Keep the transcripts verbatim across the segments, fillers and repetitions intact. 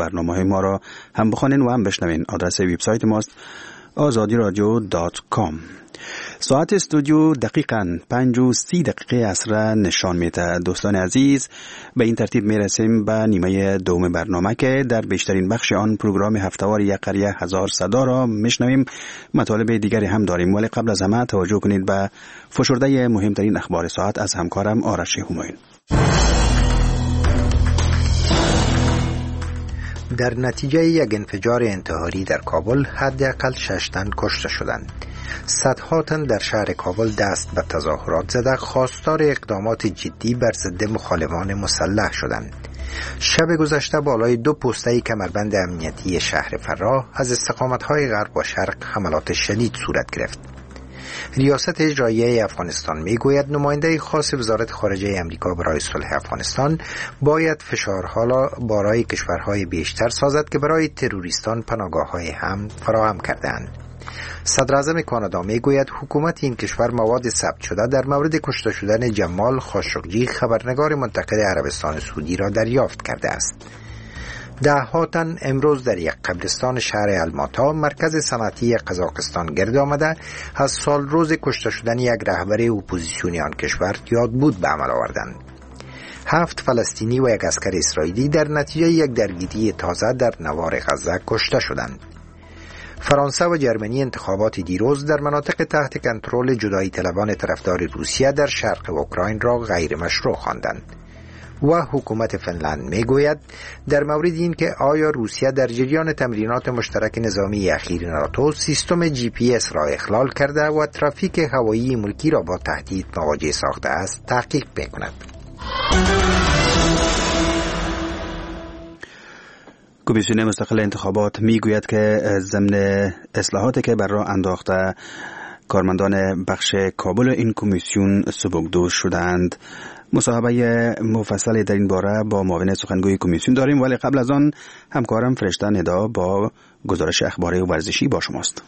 برنامه‌های ما را هم بخوانید و هم بشنوین. آدرس وبسایت ماست آزادی رادیو دات کام. ساعت استودیو دقیقاً پنج و سی دقیقه عصر نشان میده. دوستان عزیز، به این ترتیب میرسیم به نیمه دوم برنامه که در بیشترین بخش آن پروگرام هفته‌وار یک قریه هزار صدا را میشنویم. مطالب دیگری هم داریم، ولی قبل از همه توجه کنید به فشرده مهمترین اخبار ساعت از همکارم آرش همایون. در نتیجه یک انفجار انتحاری در کابل حداقل شش تن کشته شدند. صدها تن در شهر کابل دست به تظاهرات زده خواستار اقدامات جدی بر ضد مخالفان مسلح شدند. شب گذشته بالای دو پوسته کمربند امنیتی شهر فراه از استقامت‌های غرب و شرق حملات شدید صورت گرفت. ریاست اجراییه افغانستان میگوید نماینده خاص وزارت خارجه امریکا برای صلح افغانستان باید فشارها را برای کشورهای بیشتر سازد که برای تروریستان پناهگاه‌های امن فراهم کرده‌اند. صدر اعظم کانادا میگوید حکومت این کشور مواد ثبت شده در مورد کشته شدن جمال خاشقجی خبرنگار منتقد عربستان سعودی را دریافت کرده است. ده ها تن امروز در یک قبرستان شهر الماتا مرکز صنعتی قزاقستان گرد آمده از سال روز کشته شدن یک رهبر اپوزیسیونی آن کشور یاد بود به عمل آوردند. هفت فلسطینی و یک عسکر اسرائیلی در نتیجه یک درگیری تازه در نوار غزه کشته شدند. فرانسه و جرمنی انتخابات دیروز در مناطق تحت کنترل جدایی طلبان طرفدار روسیه در شرق اوکراین را غیر مشروع خواندند. و حکومت فنلند میگوید در مورد این که آیا روسیه در جریان تمرینات مشترک نظامی اخیر ناتو سیستم جی پی اس را اخلال کرده و ترافیک هوایی ملکی را با تهدید مواجه ساخته است تحقیق میکند. کمیسیون مستقل انتخابات میگوید که ضمن اصلاحاتی که بر راه انداخته کارمندان بخش کابل این کمیسیون سبکدوش شدند. مصاحبه مفصلی در این باره با معاون سخنگوی کمیسیون داریم، ولی قبل از آن همکارم فرشته ندا با گزارش اخباری و ورزشی با شماست.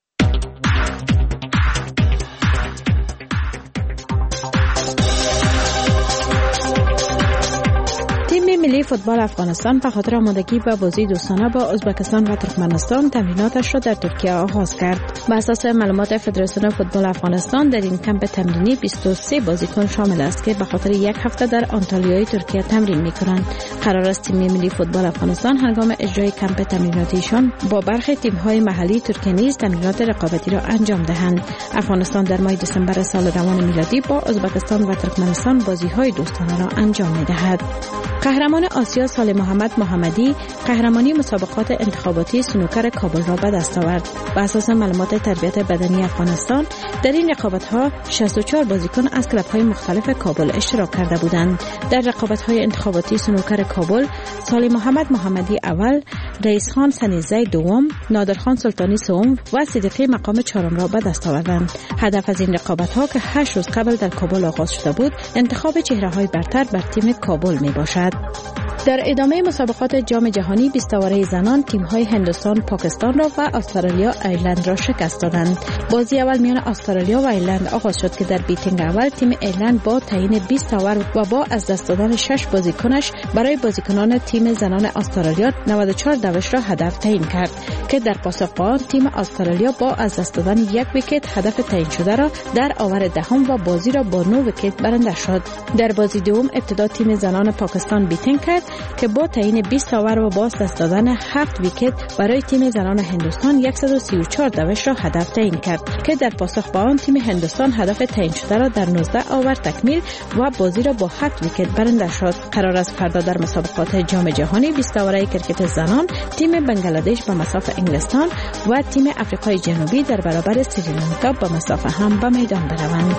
ملی فوتبال افغانستان به خاطر آمادگی به بازی دوستانه با ازبکستان و ترکمنستان تمریناتش را در ترکیه آغاز کرد. بر اساس معلومات فدراسیون فوتبال افغانستان در این کمپ تمرینی بیست و سه بازیکن شامل است که به خاطر یک هفته در آنتالیای ترکیه تمرین می‌کنند. قرار است تیم ملی فوتبال افغانستان هنگام اجرای کمپ تمریناتیشان با برخی تیم‌های محلی ترکیه نیز تمرینات رقابتی را انجام دهند. افغانستان در ماه دسامبر سال روان میلادی با ازبکستان و ترکمنستان بازی‌های دوستانه را انجام می‌دهد. قهرمان آسیا صالح محمد محمدی قهرمانی مسابقات انتخاباتی سنوکر کابل را به دست آورد. بر اساس معلومات تربیت بدنی افغانستان در این رقابت‌ها شصت و چهار بازیکن از کلب‌های مختلف کابل اشتراک کرده بودند. در رقابت‌های انتخاباتی سنوکر کابل صالح محمد محمدی اول، رئیس خان سنیزی دوم، نادرخان سلطانی سوم و صدیقی مقام چهارم را به دست آوردند. هدف از این رقابت‌ها که هشت روز قبل در کابل آغاز شده بود، انتخاب چهره‌های برتر بر تیم کابل میباشد. در ادامه مسابقات جام جهانی بیست اوره زنان تیم‌های هندوستان، پاکستان را و استرالیا ایرلند را شکست دادند. بازی اول میان استرالیا و ایرلند آغاز شد که در بیتینگ اول تیم ایرلند با تعیین بیست اوور و با از دست دادن شش بازیکنش برای بازیکنان تیم زنان استرالیا نود و چهار دوش را هدف تعیین کرد که در پاسخ به آن تیم استرالیا با از دست دادن یک ویکت هدف تعیین شده را در اوور دهم و بازی را با نه ویکت برنده شد. در بازی دوم ابتدا تیم زنان پاکستان بیتینگ کرد که با تعیین بیست اوور و با دست دادن هفت ویکت برای تیم زنان هندوستان صد و سی و چهار دوش را هدف تعیین کرد که در پاسخ به آن تیم هندوستان هدف تعیین شده را در نوزده اوور تکمیل و بازی را با هفت ویکت برنده شد. قرار است فردا در مسابقات جام جهانی بیست اوره کرکت زنان تیم بنگلادش به مساف انگلستان و تیم آفریقای جنوبی در برابر سریلانکا به مساف هم به میدان بروند.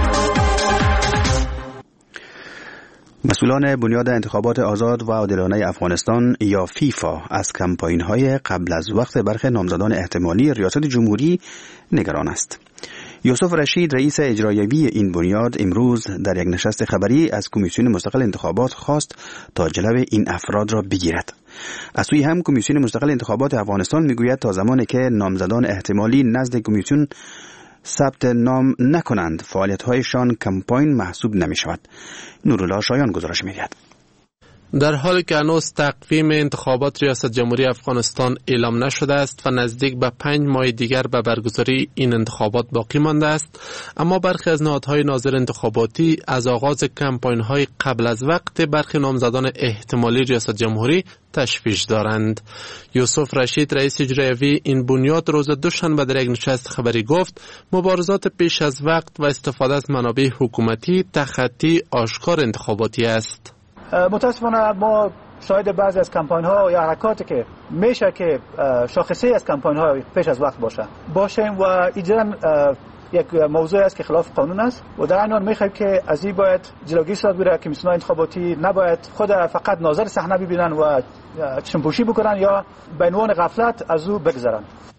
مسئولان بنیاد انتخابات آزاد و عادلانه افغانستان یا فیفا از کمپاین‌های قبل از وقت برخی نامزدان احتمالی ریاست جمهوری نگران است. یوسف رشید رئیس اجرایی این بنیاد امروز در یک نشست خبری از کمیسیون مستقل انتخابات خواست تا جلوی این افراد را بگیرد. از سوی هم کمیسیون مستقل انتخابات افغانستان میگوید تا زمانی که نامزدان احتمالی نزد کمیسیون ثبت نام نکنند فعالیت‌هایشان کمپاین محسوب نمی شود. نورالله شایان گزارش می‌دهد. در حالی که هنوز تقویم انتخابات ریاست جمهوری افغانستان اعلام نشده است و نزدیک به پنج ماه دیگر به برگزاری این انتخابات باقی مانده است، اما برخی از نهادهای ناظر انتخاباتی از آغاز کمپاین‌های قبل از وقت برخی نامزدان احتمالی ریاست جمهوری تشویش دارند. یوسف رشید رئیس اجرایی این بنیاد روز دوشنبه در یک نشست خبری گفت مبارزات پیش از وقت و استفاده از منابع حکومتی تخطی آشکار انتخاباتی است. متاسفانه ما شاهد بعضی از کمپاین ها یا حرکاتی که میشه که شاخصه از کمپاین ها پیش از وقت باشه باشیم و ایجاداً یک موضوع است که خلاف قانون است و در این حال میخوایم که از این باید جلوگیری صورت بگیره که کمیسیون انتخاباتی نباید خود فقط ناظر صحنه ببینن و چشم‌پوشی بکنن یا به عنوان غفلت از او بگذرن.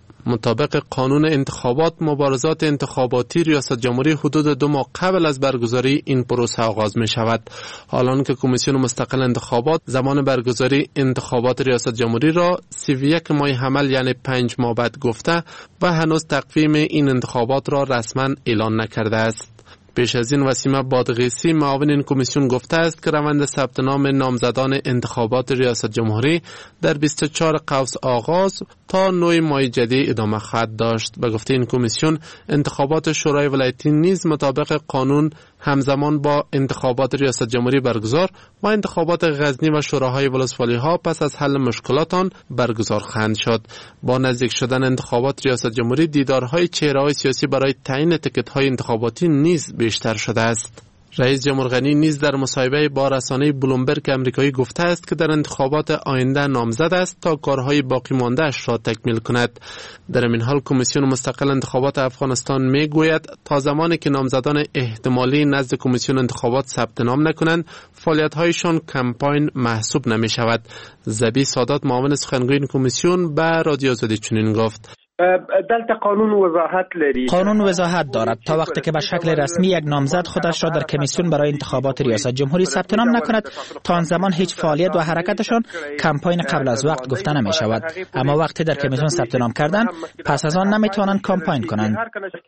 مطابق قانون انتخابات، مبارزات انتخاباتی ریاست جمهوری حدود دو ماه قبل از برگزاری این پروسه آغاز می شود. حالان که کمیسیون مستقل انتخابات زمان برگزاری انتخابات ریاست جمهوری را سی و یک ماه حمل یعنی پنج ماه بعد گفته و هنوز تقویم این انتخابات را رسما اعلان نکرده است. پیش از این وسیمه بادغیسی معاون این کمیسیون گفته است که روند ثبت نام نامزدان انتخابات ریاست جمهوری در بیست و چهار قوس آغاز تا نه ماه جدی ادامه خواهد داشت. به گفته این کمیسیون انتخابات شورای ولایتی نیز مطابق قانون همزمان با انتخابات ریاست جمهوری برگزار و انتخابات غزنی و شوراهای ولسوالی ها پس از حل مشکلات آن برگزار خواهند شد. با نزدیک شدن انتخابات ریاست جمهوری دیدارهای چهره‌های سیاسی برای تعیین تیکت‌های انتخاباتی نیز بیشتر شده است. رئیس جمهور غنی نیز در مصاحبه با رسانه بلومبرگ امریکایی گفته است که در انتخابات آینده نامزد است تا کارهای باقی مانده اش را تکمیل کند. در این حال کمیسیون مستقل انتخابات افغانستان می گوید تا زمانی که نامزدان احتمالی نزد کمیسیون انتخابات ثبت نام نکنند فعالیت‌هایشان کمپاین محسوب نمی شود. زبی سادات معاون سخنگوی این کمیسیون به رادیو آزادی چنین گفت: دلته قانون وضاحت لري. قانون وضاحت دارد تا وقتی که به شکل رسمی یک نامزد خودش را در کمیسیون برای انتخابات ریاست جمهوری ثبت نام نکند تا آن زمان هیچ فعالیت و حرکتشان کمپاین قبل از وقت گفته نمی شود. اما وقتی در کمیسیون ثبت نام کردن پس از آن نمی توانند کمپاین کنند.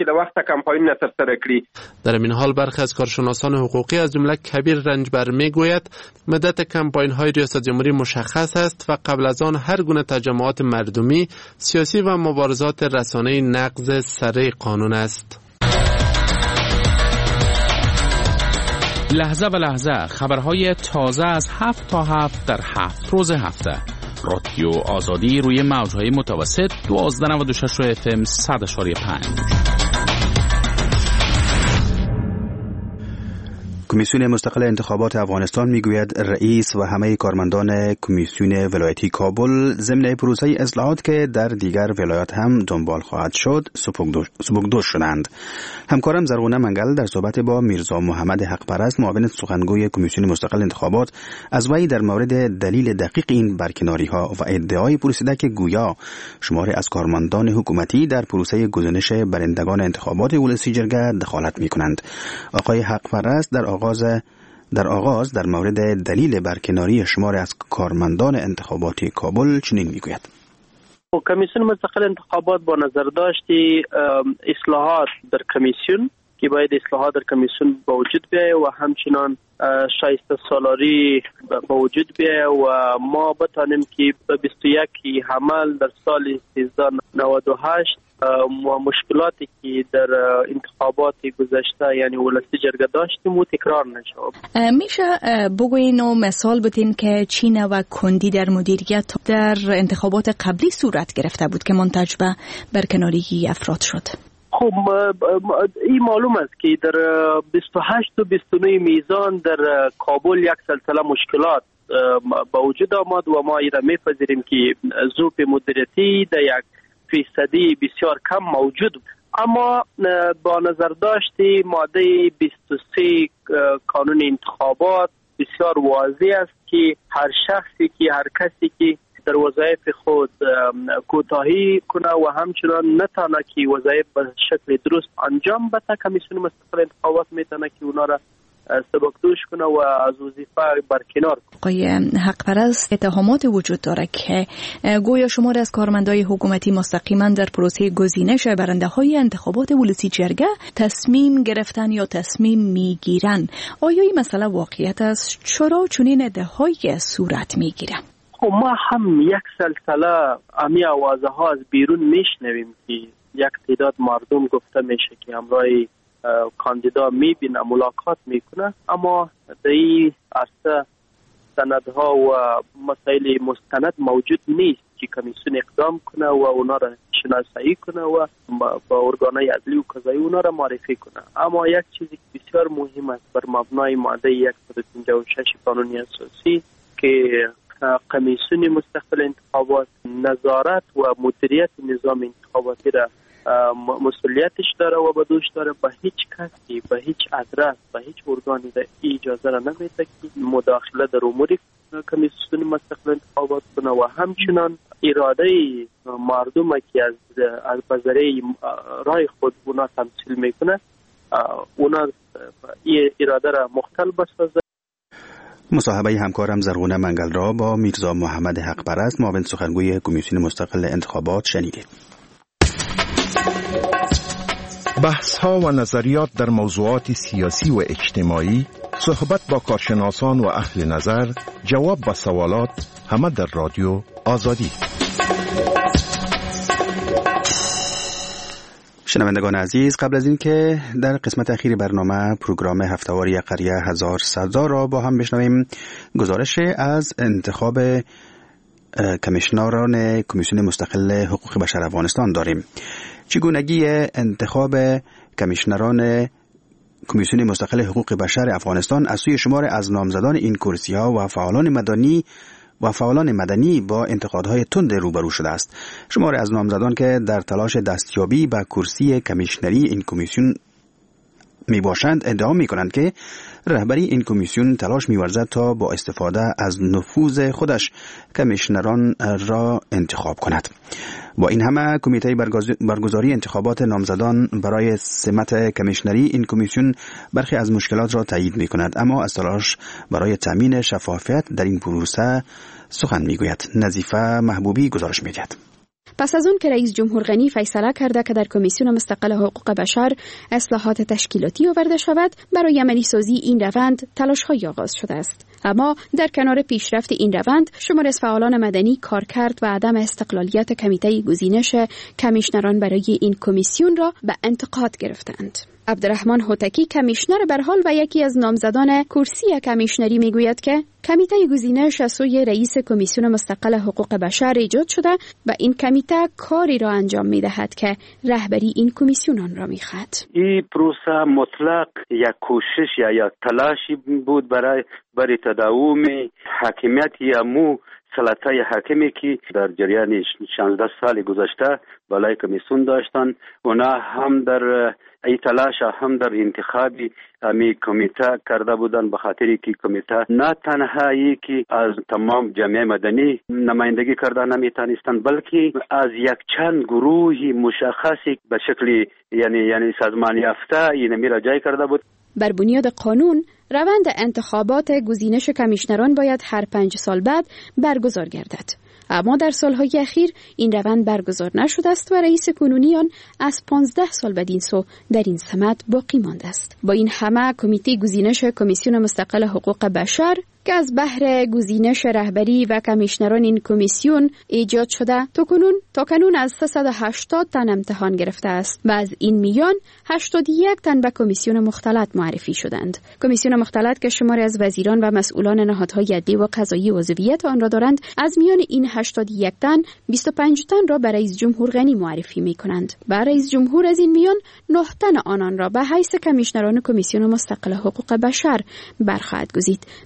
در این حال برخی از کارشناسان حقوقی از جمله کبیر رنجبر می گوید مدت کمپاین های ریاست جمهوری مشخص است و قبل از آن هر گونه تجمعات مردمی، سیاسی و مبارزات رسانه‌ای نقض سره قانون است. لحظه به لحظه خبرهای تازه از هفت تا هفت در هفت روز هفته. رادیو آزادی روی موج‌های متوسط دوازده نود و شش اف ام صد و پنج. کمیسیون مستقل انتخابات افغانستان میگوید رئیس و همه کارمندان کمیسیون ولایتی کابل ضمن پروسه اصلاحات که در دیگر ولایات هم دنبال خواهد شد سبکدوش شدند. همکارم زرغونه منگل در صحبت با میرزا محمد حقپرست معاون سخنگوی کمیسیون مستقل انتخابات از وی در مورد دلیل دقیق این برکناری ها و ادعای پرسیده که گویا شماری از کارمندان حکومتی در پروسه گزینش برندگان انتخابات ولسی جرگه دخالت می کنند. آقای حقپرست در آغاز در آغاز در مورد دلیل برکناری شماری از کارمندان انتخاباتی کابل چنین میگوید: کمیسیون مستقل انتخابات با نظر داشتی اصلاحات در کمیسیون که باید اصلاحات در کمیسیون با وجود بیاید و همچنان شایسته سالاری با وجود بیاید و ما بتانیم که بیست و یک حمل در سال سیزده نود و هشت و مشکلاتی که در انتخابات گذشته یعنی ولسی جرگه داشتیم و تکرار نشود. میشه بگوین و مثال بدین که چین و کندی در مدیریت در انتخابات قبلی صورت گرفته بود که منتج به برکناری افراد شد؟ خب این معلوم است که در بیست و هشت و بیست و نه میزان در کابل یک سلسله مشکلات با وجود آمد و ما ایره میپذیریم که ذوق مدیریتی در یک فیصدی بسیار کم موجود، اما با نظر داشتی ماده بیست و سه قانون انتخابات بسیار واضح است که هر شخصی که هر کسی که در وظایف خود کوتاهی کنه و همچنان نتانه که وظایف به شکل درست انجام بده، کمیسیون مستقل انتخابات میتونه که اونا را سبکدوش کنه و از وظیفه برکنار کنه. آقای حق پرست، اتهامات وجود داره که گویا شماری از کارمندای حکومتی مستقیما در پروسه گزینش برنده های انتخابات ولسی جرگه تصمیم گرفتن یا تصمیم میگیرن. آیا این مسئله واقعیت است؟ چرا چنین ادعاهایی صورت میگیرن؟ خب ما هم یک سلسله امی آوازه ها از بیرون میشنویم که یک تعداد مردم گفته میشه که همراه کاندیدا میبینه، ملاقات میکنه، اما در این عرصه سندها و مسائل مستند موجود نیست که کمیسیون اقدام کنه و اونا را شناسایی کنه و با ارگانهای عدلی و قضایی اونا را معرفی کنه. اما یک چیزی که بسیار مهم است بر مبنای ماده صد و پنجاه و شش قانون اساسی که کمیسیون مستقل انتخابات نظارت و مدیریت نظام انتخاباتی را مسئولیتش داره و به دوش داره. به هیچ کسی، به هیچ ادرس، به هیچ ارگانی در اجازه را نمیده که مداخله در امور کمیسیون مستقل انتخابات کنه و همچنان اراده مردم که از از بذریعه رای خود اونا تمثیل میکنه اونا این اراده را مختل بسازه. مصاحبه همکارم زرغونه منگلرا با میرزا محمد حق پرست، معاون سخنگوی کمیسیون مستقل انتخابات شنیدید. بحث ها و نظریات در موضوعات سیاسی و اجتماعی، صحبت با کارشناسان و اهل نظر، جواب با سوالات، همه در رادیو آزادی. شنوندگان عزیز، قبل از این که در قسمت اخیر برنامه پروگرام هفته‌واری قریه هزار سزا را با هم بشنویم، گزارش از انتخاب کمیشنران کمیسیون مستقل حقوق بشر افغانستان داریم. چگونگی انتخاب کمیشنران کمیسیون مستقل حقوق بشر افغانستان از سوی شمار از نامزدان این کرسی‌ها و فعالان مدنی و فعالان مدنی با انتقادهای تند روبرو شده است. شمار از نامزدان که در تلاش دستیابی به کرسی کمیشنری این کمیسیون می باشند ادعا می کنند که رهبری این کمیسیون تلاش می ورزد تا با استفاده از نفوذ خودش کمیشنران را انتخاب کند. با این همه کمیته برگزاری انتخابات نامزدان برای سمت کمیشنری این کمیسیون برخی از مشکلات را تایید می کند، اما از تلاش برای تامین شفافیت در این پروسه سخن می گوید. نظیفه محبوبی گزارش می دهد. پس از اون که رئیس جمهور غنی فیصله کرده که در کمیسیون مستقل حقوق بشر اصلاحات تشکیلاتی آورده شود، برای عملی سازی این روند تلاش‌های آغاز شده است. اما در کنار پیشرفت این روند، شمار از فعالان مدنی کارکرد و عدم استقلالیت کمیته گزینش کمیشنران برای این کمیسیون را به انتقاد گرفتند. عبدالرحمن هوتکی کمیشنر برحال و یکی از نامزدان کرسی کمیشنری میگوید که کمیته گزینش از سوی رئیس کمیسیون مستقل حقوق بشر ایجاد شده و این کمیته کاری را انجام میدهد که رهبری این کمیسیون آن را میخواد. این پروسه مطلق یک کوشش یا یک تلاشی بود برای برای تداوم حاکمیت یا مو سلطه حاکمی که در جریان شانزده سال گذشته بالای کمیسیون داشتن. اونا هم در ای تلاش هم در انتخابی امی کمیته کرده بودن، به خاطری که کمیته نه تنها ای که از تمام جامعه مدنی نمایندگی کرده نمیتونستند، بلکه از یک چند گروهی مشخصی به شکلی یعنی یعنی سازمان یافته اینمی را جای کرده بود. بر بنیاد قانون روند انتخابات گزینش کمیشنران باید هر پنج سال بعد برگزار گردد. اما در سالهای اخیر این روند برگزار نشده است و رئیس کنونی آن از پانزده سال بدین سو در این سمت باقی مانده است. با این همه کمیته گزینش کمیسیون مستقل حقوق بشر که از بهر گزینش رهبری و کمیشنران این کمیسیون ایجاد شده تا کنون تا کنون از سیصد و هشتاد تن امتحان گرفته است و از این میان هشتاد و یک تن به کمیسیون مختلط معرفی شدند. کمیسیون مختلط که شماری از وزیران و مسئولان نهادهای عدلی و قضایی عضویت آن را دارند، از میان این هشتاد و یک تن بیست و پنج تن را به رئیس جمهور غنی معرفی می‌کنند و رئیس جمهور از این میان نه تن آنان را به حیث کمیشنران کمیسیون مستقل حقوق بشر برخواهد گزید. در این میان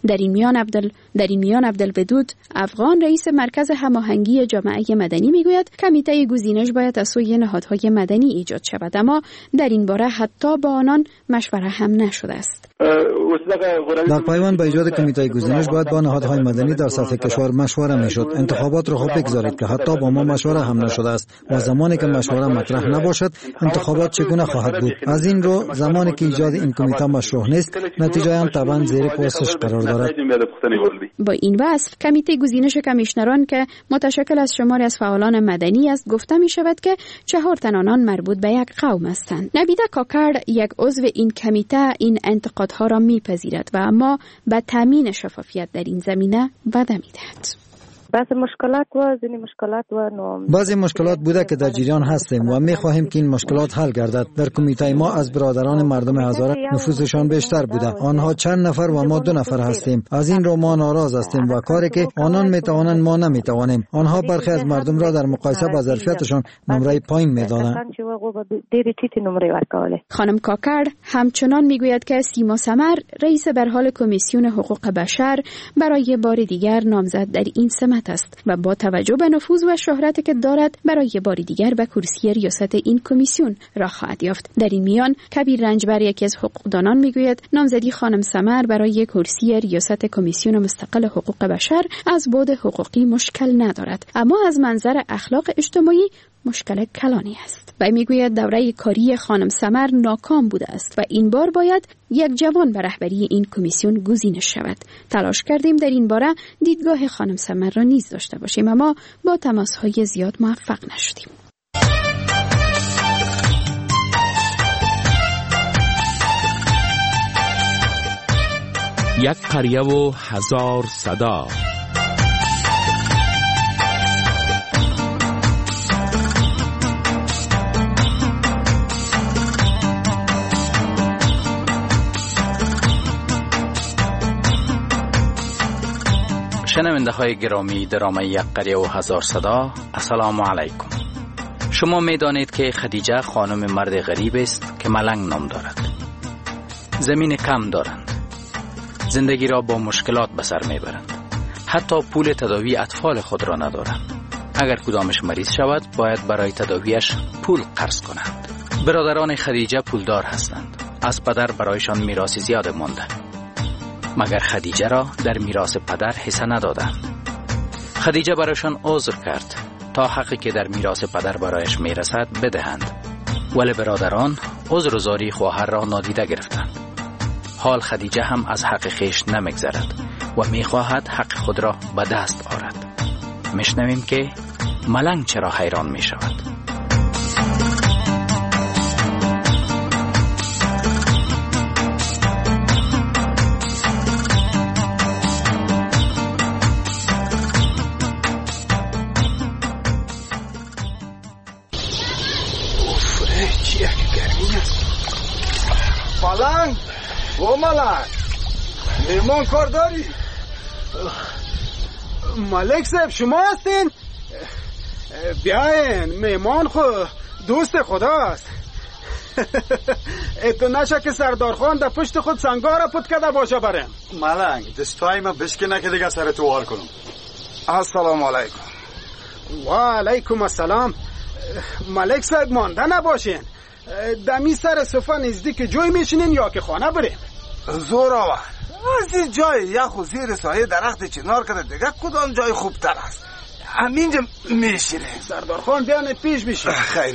میان عبدال در این میان عبدالودود افغان رئیس مرکز هماهنگی جامعه مدنی میگوید کمیته گزینش باید از سوی نهادهای مدنی ایجاد شود، اما در این باره حتی با آنان مشوره هم نشده است. در پیوند به ایجاد کمیته گزینش باید با نهادهای مدنی در سطح کشور مشوره میشد. انتخابات را خود بگذارید که حتی با ما مشوره هم نشده است و زمانی که مشوره مطرح نباشد انتخابات چگونه خواهد بود؟ از این رو زمانی که ایجاد این کمیته مشروع نیست، نتیجه هم طبعا زیر پرسش قرار دارد. با این وصف کمیته گزینش کمیشنران که متشکل از شماری از فعالان مدنی است گفته می شود که چهار تن آنان مربوط به یک قوم هستند. نبیده کاکر یک عضو این کمیته این انتقادها را میپذیرد و اما به تامین شفافیت در این زمینه وعده میدهد. بعضی مشکلات و زنی مشکلات و نو بعضی مشکلات بوده که در جریان هستیم و می خواهیم که این مشکلات حل گردد. در کمیته ما از برادران مردم هزاره نفوذشان بیشتر بوده. آنها چند نفر و ما دو نفر هستیم. از این رو ما ناراض هستیم و کاری که آنان می توانند ما نمی توانیم. آنها برخی از مردم را در مقایسه با ظرفیتشان نمره پایین می دانند. خانم کاکر همچنان میگوید که سیما سمر رئیس برحال کمیسیون حقوق بشر برای بار دیگر نامزد در این سمت است و با توجه به نفوذ و شهرتی که دارد برای بار دیگر به کرسی ریاست این کمیسیون را خواهد یافت. در این میان کبیر رنجبر یکی از حقوقدانان میگوید نامزدی خانم سمر برای کرسی ریاست کمیسیون مستقل حقوق بشر از بعد حقوقی مشکل ندارد، اما از منظر اخلاق اجتماعی مشکل کلانی است. و میگوید دوره کاری خانم سمر ناکام بوده است و این بار باید یک جوان به رهبری این کمیسیون گزینش شود. تلاش کردیم در این باره دیدگاه خانم سمر را نیز داشته باشیم، اما با تماس‌های زیاد موفق نشدیم. یک قریه و هزار صدا. شنونده های گرامی درام یک قریه و هزار صدا، السلام علیکم. شما می دانید که خدیجه خانم مرد غریب است که ملنگ نام دارد. زمین کم دارند. زندگی را با مشکلات به سر می برند. حتی پول تداوی اطفال خود را ندارند. اگر کدامش مریض شود باید برای تداویش پول قرض کنند. برادران خدیجه پولدار هستند. از پدر برایشان میراث زیاد مانده. مگر خدیجه را در میراث پدر حصه ندادند. خدیجه برایشان عذر کرد تا حقی که در میراث پدر برایش میرسد بدهند، ولی برادران عذر و زاری خواهر را نادیده گرفتند. حال خدیجه هم از حق خیش نمیگذرد و میخواهد حق خود را به دست آورد. میشنویم که ملنگ چرا حیران میشود. ملنگ او ملنگ میمان کار داری؟ ملک صاحب شما هستین؟ بیاین، میمان خو دوست خداست. اتو نشه که سردار خان در پشت خود سنگار پت کده باشه بریم. ملنگ دستای ما بشکنه که دیگه سر تو وار کنم. السلام علیکم. و علیکم السلام. ملک صاحب مانده نباشین، دمی سر صفحه نزدیک جای میشینین یا که خانه بریم؟ زور آور از این جای یخ و زیر سایه درخت چنار کرده دیگه کدام جای خوبتر است؟ همینجا میشینه. سردار خان بیان پیش بشین. خیلی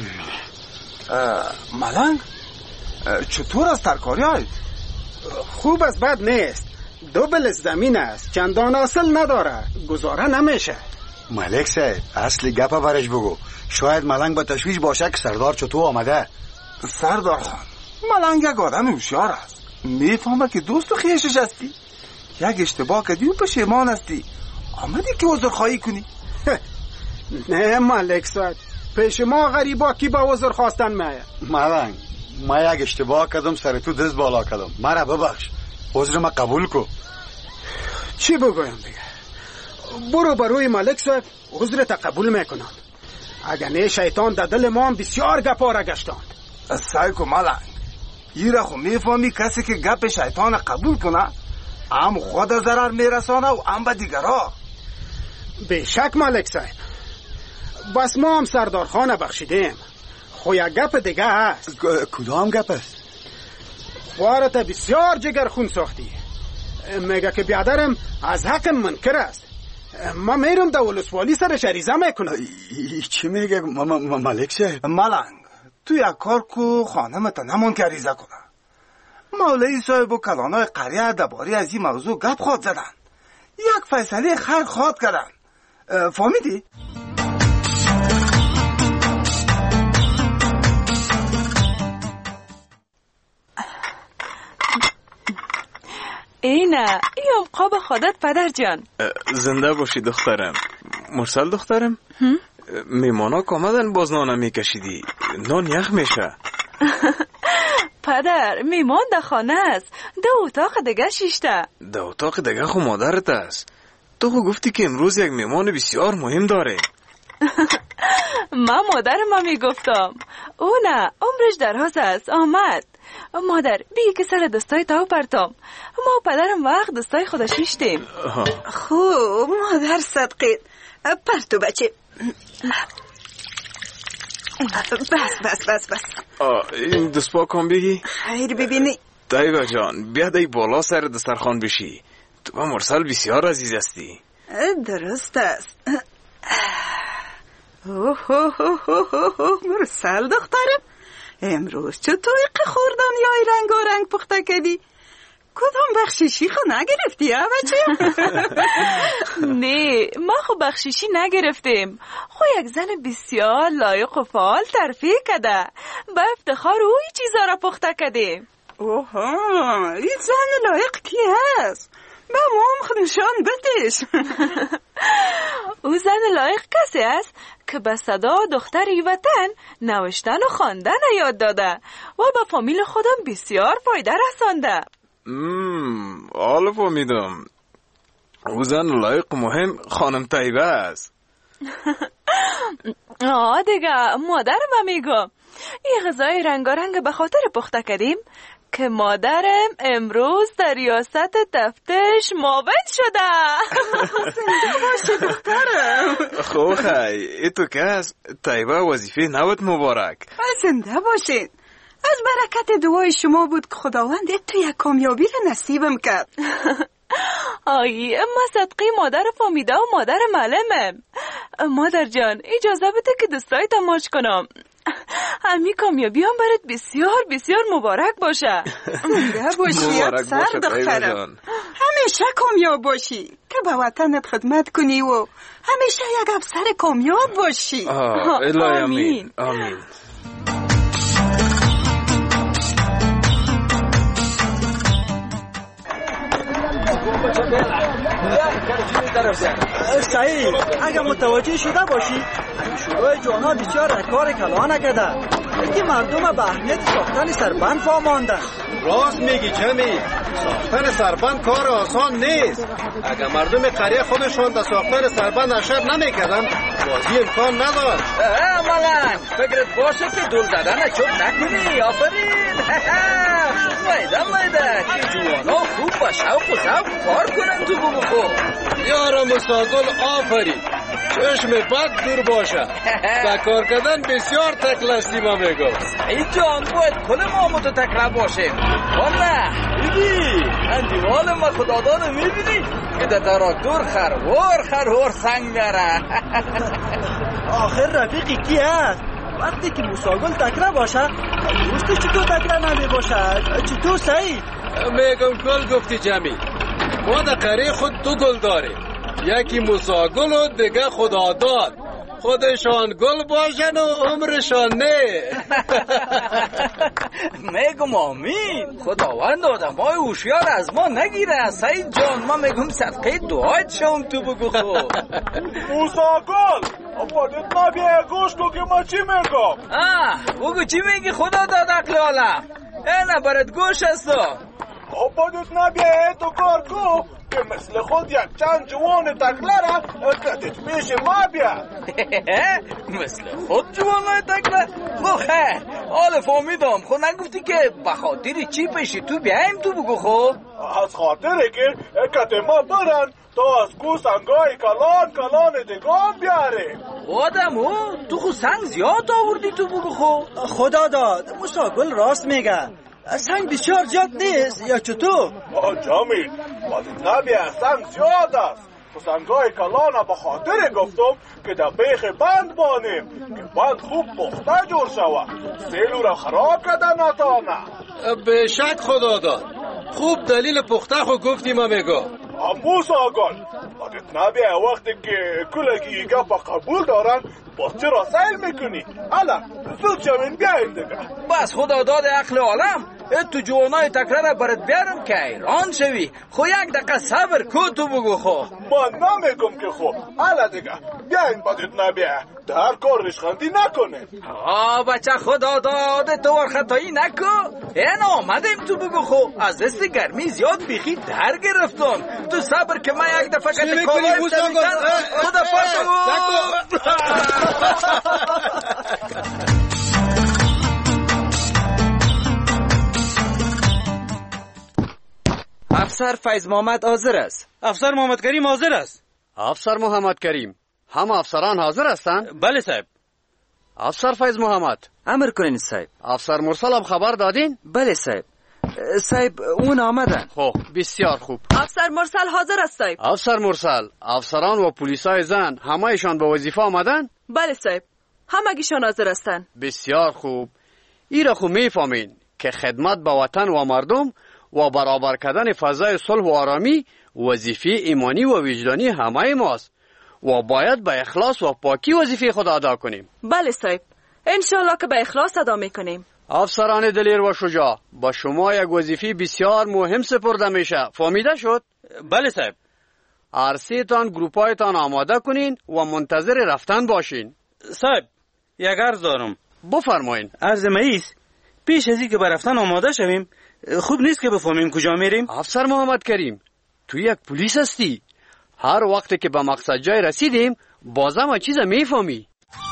ملنگ چطور از ترکاری هایید؟ خوب است، بد نیست. دو بلس زمین است، چندان اصل نداره، گزاره نمیشه. ملک صاحب اصلی گپا برش بگو، شاید ملنگ با تشویش باشه که سردار چطور آمده. سردار خان ملنگ یک آدم هوشیار است، میفهمه که دوست و خیشش هستی. یک اشتباه کردی و پشیمان هستی، آمدی که عذرخواهی کنی. نه ملک صاحب، پیش ما غریبا کی با عذر خواستن میه؟ ملنگ ما یک اشتباه کردم، سر تو دست بالا کردم، مرا ببخش، عذر ما قبول کو. چی بگویم دیگه؟ برو بروی ملک صاحب، عذر تا قبول میکنم. اگر نه شیطان در دل ما هم بسیار گپا را گشتاند. سعی کن ملنگ، یه را خو میفهمی کسی که گپ شیطان قبول کنه هم خود ضرر میرسانه و هم به دیگرها. به شک ملک صاحب، بس ما هم سردار خان بخشیدیم، خو یک گپ دیگه هست. کدام گپ است؟ خوارت بسیار جگر خون ساختی. میگه که بیادرم از حق منکر است. ما میرم در ولسوالی سر شریزه میکنم. چی میگه ملک صاحب؟ ملنگ تو یک کار کو خانمت نمنکریزه کنه. مولوی صاحب و کلانای قریه درباره از این موضوع گپ خواد زدن، یک فیصله خیر خواد کردن. فهمیدی؟ اینه این قاب خودت پدر جان. زنده باشی دخترم. مرسل دخترم، میمانا کامدن باز نانه میکشیدی، نان یخ میشه. پدر میمان در خانه است، ده اتاق دیگه شیشته. ده اتاق دیگه خو مادرت است. تو خو گفتی که امروز یک میمان بسیار مهم داره. من مادرم میگفتم او نه عمرش دراز است آمد. مادر بی که سر دستای تاو پرتام، ما پدرم وقت دستای خدا شیشتیم. خوب مادر صدقید پرتو بچه. بس بس بس بس این دست پا کن بگی؟ خیر ببینی طیبه جان، بیا دی بالا سر دسترخوان بشی. تو با مرسل بسیار عزیز هستی. درست است. اوه اوه اوه اوه مرسل دخترم، امروز چطور خوردن یای رنگ و رنگ پخته کردی؟ کدام بخشیشی خو نگرفتی ها بچه؟ نه ما خو بخشیشی نگرفتیم، خو یک زن بسیار لایق و فعال ترفیع کده، با افتخار او این چیزا را پخته کردیم. اوها این زن لایق کی هست؟ به ما هم خود نشان بدش. او زن لایق کسی است که به صدا دختری وطن نوشتن و خواندن یاد داده و به فامیل خودم بسیار فایده رسانده. مم، حالا فهمیدم. او زن لایق مهم خانم طیبه است. آه دیگه مادرم میگم این غذای رنگارنگ به خاطر پخته کردیم که مادرم امروز در ریاست تفتیش معاون شده. زنده باشه دخترم. خوب خی ای تو کس طیبه وظیفه نوت مبارک. زنده باشین. از برکت دعای شما بود که خداوند تو یک کامیابی رو نصیبم کرد. آی ما صدقی مادر فامیده و مادر معلمم. مادر جان اجازه بده که دستای تماش کنم. همی کامیابی هم برات بسیار بسیار مبارک باشه. زنده باشی افسر دخترم، همیشه کامیاب باشی که به وطنت خدمت کنی و همیشه یک افسر کامیاب باشی. الهی آمین آمین. سعید اگر متوجه شده باشی شروع جوانا بسیار کار کلا نکرده، اینکه مردم به اهمیت ساختن سربند فهماندن. راست میگی جمی، ساختن سربند کار آسان نیست. اگر مردم قریه خودشان در ساختن سربند اشر نمیکردن بازی امکان نداشت. ملنگ فکرت باشه که دور زدن چوب نکنی. آفرین. میده میده که جوانا خوب با شوق و ذوق کار کنن تو بگو. یارا مساگل آفرین، چشم بد دور باشه. با کار کردن بسیار تکلستی ما میگم. این جان باید کل ما متتکله باشیم. والا ببین اندیوال ما خدادانو میبینی که در تراکتور خروار خروار سنگ میاره. آخر رفیقی کی هست؟ وقتی که موساگل تکره باشه دوستی چطور تکره نمی باشه؟ چطور سعید؟ میگم گل گفتی جمی. ما در قریه خود دو گل داریم، یکی موساگل و دیگه خداداد. خودشان گل باشن و عمرشان نه. میگم آمین. خداوند آدمای هوشیار از ما نگیره. سعید جان ما میگم صدقه دعایت شوم تو بگو خب. موساگل خودت نبیه گوش کو که ما چی میگم. آه بگو چی میگی خدا داد عقل عالم. اینه برات گوش هستا. خودت نبیه تو کار کو که مثل خود یک چند جوان تکله را کتت پیش ما بیا. مثل خود جوان تکله؟ خو خیر حال فهمیدم. خو نگفتی که بخاطر چی پیش تو بیایم تو بگو خو. از خاطره که کتما برن تا از کو سنگای کلان کلان دگان بیاره. آدمو تو خو سنگ زیاد آوردی تو بگو خو. خدا داد موساگل راست میگه، سنگ بسیار زیاد نیست یا چطور؟ آه جامیل باید نبیه سنگ زیاد است. سنگای کلان به خاطر گفتم که در بیخ بند بانیم که بند خوب پخته جور شود، سیلو را خراب کردن نتانه. به شک خدا داد، خوب دلیل پخته خو گفتیم امیگو. اموس آگان باید نبیه وقتی که کلگی گفت قبول دارن باز چرا سیل میکنی؟ حالا زود شوین بیاین دیگه. بس خدا داد عقل عالم، تو جوانای تکرار برات بیارم که ایران شوی. خو یک دقیقه صبر کو تو بگو خو. من نمیگم که خو. حالا دیگه بیاین باید نبیه در کار ریشخندی نکنه. آه بچه خدا داد تو ور خطایی نکو. این آمدیم تو بگو خو. از دست گرمی زیاد بیخی در گرفتم. تو صبر که من یک دفعه کت کالای بتمیتن خدا پاشو. افسر فیض محمد حاضر است. افسر محمد کریم حاضر است. افسر محمد کریم، هم افسران حاضر هستند؟ بله صاحب. افسر فیض محمد امر کنین صاحب. افسر مرسل هم خبر دادین؟ بله صاحب. صاحب اون آمدن. خب بسیار خوب. افسر مرسل حاضر است صاحب. افسر مرسل، افسران و پلیسای زن همه ایشان به وظیفه آمدن؟ بله صاحب، همگیشان حاضر هستند. بسیار خوب. ایرا خو میفهمین که خدمت به وطن و مردم و برابر کردن فضای صلح و آرامی وظیفه ایمانی و وجدانی همه ماست و باید به اخلاص و پاکی وظیفه خود ادا کنیم. بله صاحب، انشالله که به اخلاص ادا میکنیم. افسران دلیر و شجاع، با شما یک وظیفه بسیار مهم سپرده میشه، فهمیده شد؟ بله صاحب. عرصه‌تان گروپایتان آماده کنین و منتظر رفتن باشین. صاحب یک عرض دارم. بفرمایین. عرض مئیس، پیش از اینکه به رفتن آماده شویم خوب نیست که بفهمیم کجا میریم؟ افسر محمد کریم، تو یک پلیس هستی، هر وقت که به مقصد جای رسیدیم بازم ها چیز میفهمی.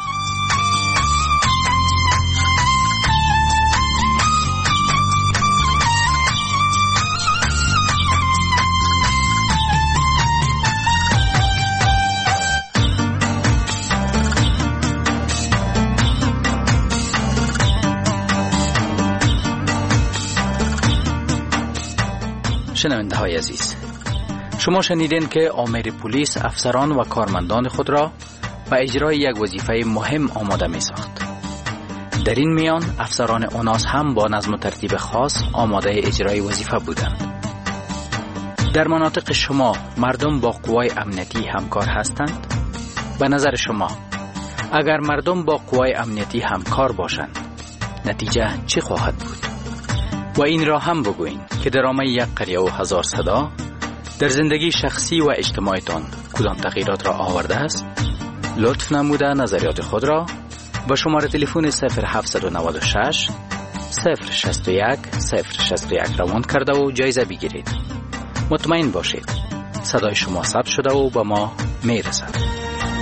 شنونده های عزیز، شما شنیدین که آمر پلیس افسران و کارمندان خود را به اجرای یک وظیفه مهم آماده می ساخت. در این میان افسران اوناس هم با نظم و ترتیب خاص آماده اجرای وظیفه بودند. در مناطق شما مردم با قوای امنیتی همکار هستند؟ به نظر شما اگر مردم با قوای امنیتی همکار باشند نتیجه چی خواهد بود؟ و این را هم بگوین که درامه یک قریه و هزار صدا در زندگی شخصی و اجتماعیتان کدام تغییرات را آورده است؟ لطف نموده نظریات خود را با شماره تلفن صفر هفت نه شش صفر شش یک صفر شش یک روان کرده و جایزه بگیرید. مطمئن باشید صدای شما ثبت شده و به ما می رسد.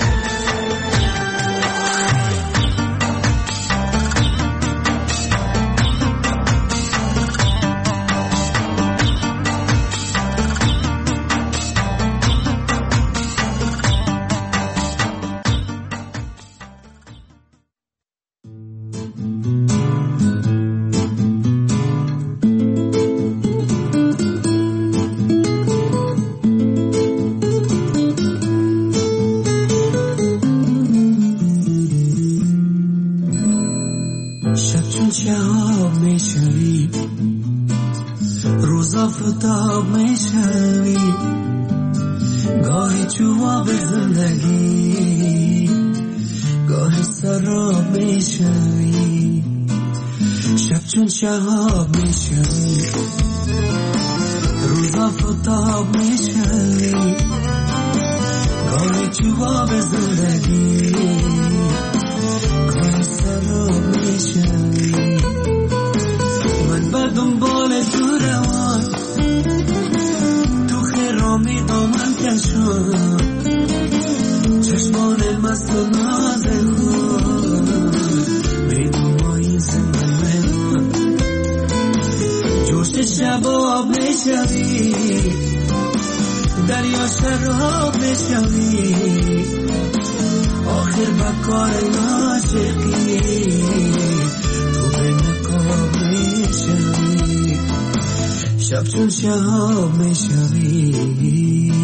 شهاب میشوی روزا فتاب میشوی گاهی جواب زندگی گاهی سراب میشوی من بر دنبال تو روان تو خرامی دامن کشان چشمان مست و ناز خود میدوم این زمان جوش شباب میشوی میشوی دریا شراب میشوی آخر بکار عاشقی تو به نقاب میشوی شب چون شهاب میشوی